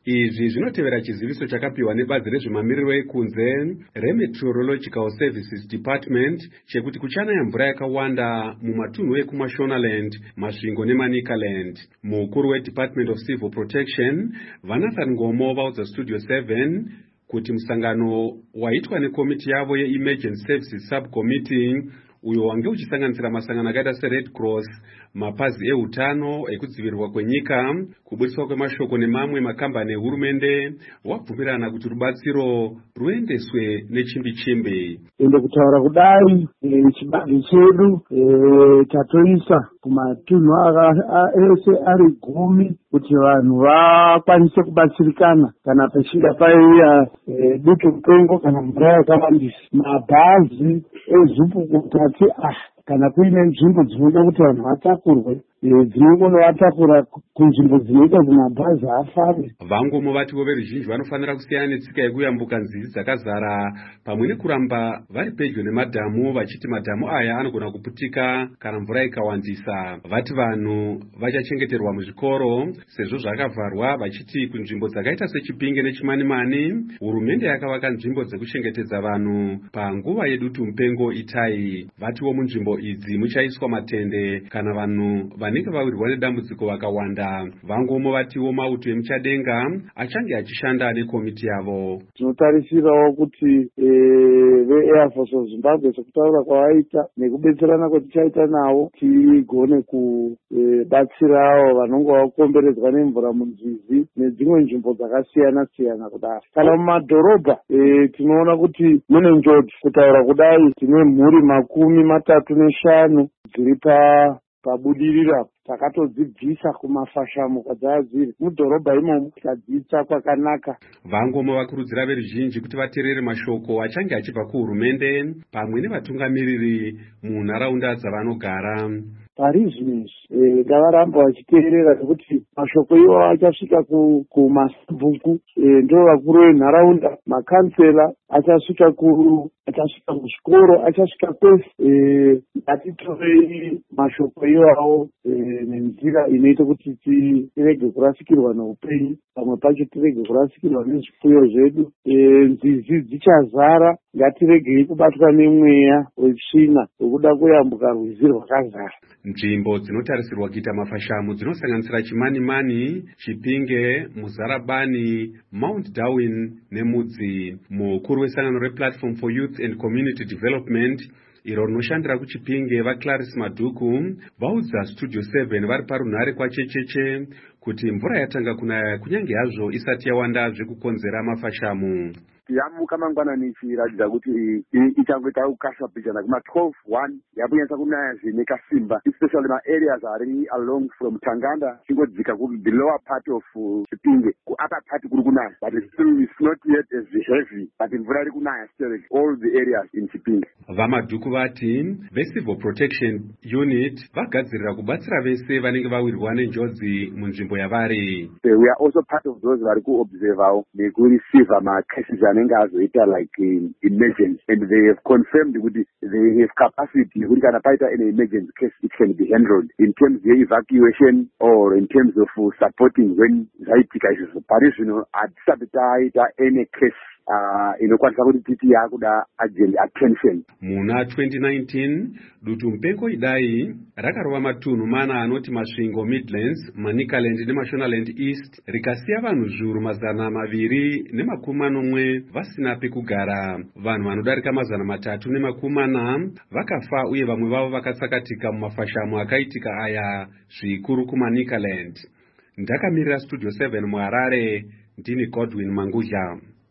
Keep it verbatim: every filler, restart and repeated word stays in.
Izvi zvinotevera chiziviso chakapiwa nebazi rezvemamiriro ekunze reMeteorological Services Department chekuti kuchanaya mvura yakawanda mumatunhu ekuMashonaland, Masvingo neManicaland. Mukuru weDepartment of Civil Protection Vanathan Ngomo vaudza Studio seven kuti musangano waitwa nekomiti yavo yeEmergency Services Subcommittee uyo wange uchisanganisira masangano akaita seRed Cross, mapazi eutano, ekudzivirirwa kwenyika, kubudiswa kwemashoko nemamwe makambani ehurumende wabvumirana kuti rubatsiro ruendeswe nechimbi-chimbi. Ende kutaura kudai chibage chedu tatoisa kumatunhu ese ari gumi kuti vanhu vakwanise kubatsirikana kana pachinga paiuya dutu mupengo kana mvura yakawandisa. Mabhazi ezvupukutati ah kana kuine nzvimbo dzinoda kuti vanhu vatakurwe dzinongovatakura kunzvimbo dzinoita kuti mabhazi afambe. Vangomo vatiwo veruzhinji vanofanira kusiyana netsika yekuyambuka nzizi dzakazara pamwe nekuramba vari pedyo nemadhamu vachiti madhamu aya anogona kuputika kana mvura ikawandisa. Vati vanhu vachachengeterwa muzvikoro sezvo zvakavharwa, vachiti kunzvimbo dzakaita seChipinge neChimanimani hurumende yakavaka nzvimbo dzekuchengetedza vanhu panguva yedutu mupengo itai. Vatiwo munzvimbo idzi muchaiswa matende kana vanhu vanenge vawirwa nedambudziko vakawanda. Vangomo vatiwo mauto emuchadenga achange achishanda nekomiti yavo. Tinotarisirawo kuti veAir Force of Zimbabwe sekutaura kwavaita nekubetserana kwatichaita navo tigone kubatsirawo vanonge vakomberedzwa nemvura munzizi nedzimwe nzvimbo dzakasiyana siyana kudaro. Kana mumadhorobha tinoona kuti mune njodzi. Kutaura kudai tine mhuri makumi matatu neshanu dziri pa pabudirira takatodzibvisa kumafashamo kwadzadziri mudhorobha imomo tikadzitsa kwakanaka. Vangomo vakurudzira veruzhinji kuti vateerere mashoko achange achibva kuhurumende pamwe nevatungamiriri munharaunda dzavanogara. Parizvinezvi ngavaramba vachiteerera nekuti mashoko iwo achasvika kumasabhuku, ndo vakuru venharaunda, makansela achasvika ku achasvika muzvikoro, achasvika kwese. Ngatitorei mashoko iwawo nenzira inoita kuti tirege kurasikirwa neupenyu, pamwe pacho tirege kurasikirwa nezvipfuyo zvedu. Nzizi dzichazara, ngatiregei kubatwa nemweya wetsvina wekuda kuyambuka rwizi rwakazara. Nzvimbo dzinotarisirwa kuita mafashamu dzinosanganisira Chimanimani, Chipinge, Muzarabani, Mount Darwin neMudzi. Mukuru wesangano rePlatform for Youth and Community Development iro rinoshandira kuChipinge vaClarice Madhuku vaudza Studio seven vari parunhare kwachecheche kuti mvura yatanga kunaya kunyange hazvo isati yawanda zvekukonzera mafashamu. Yamuka mangwanani ichiratidza kuti ichangoita kukasha pichana kuma twelve one yakunyatsa kunaya zvine simba, especially maareas ari along from Tanganda chingodzika ku the lower part of Chipinge ku upper part kuri kunaya, but it's still it's not yet as heavy, but mvura iri kunaya still all the areas in Chipinge. Vamadhuku vati veCivil Protection Unit vagadzirira kubatsira vese vanenge vawirwa nenjodzi munzvimbo yavari. We are also part of those vari kuobservawo nekureceive macases anenge azoita like in emergency, and they have confirmed that they have capacity kuti kana paita an emergency case it can be handled in terms of evacuation or in terms of supporting when zvaitika izvozvo. Pari zvino hatisati taita any case Uh, inokwanisa kuti titi yakuda urgent attention. Muna twenty nineteen dutu mupengo idai rakarova matunhu mana anoti Masvingo Midlands, Manicaland neMashonaland East rikasiya vanhu zviuru mazana maviri nemakumi manomwe vasina pekugara. Vanhu vanodarika mazana matatu nemakumi mana vakafa uye vamwe vavo vakatsakatika mumafashamu akaitika aya zvikuru kuManicaland. Ndakamirira Studio seven muHarare, ndini Godwin Mangudya.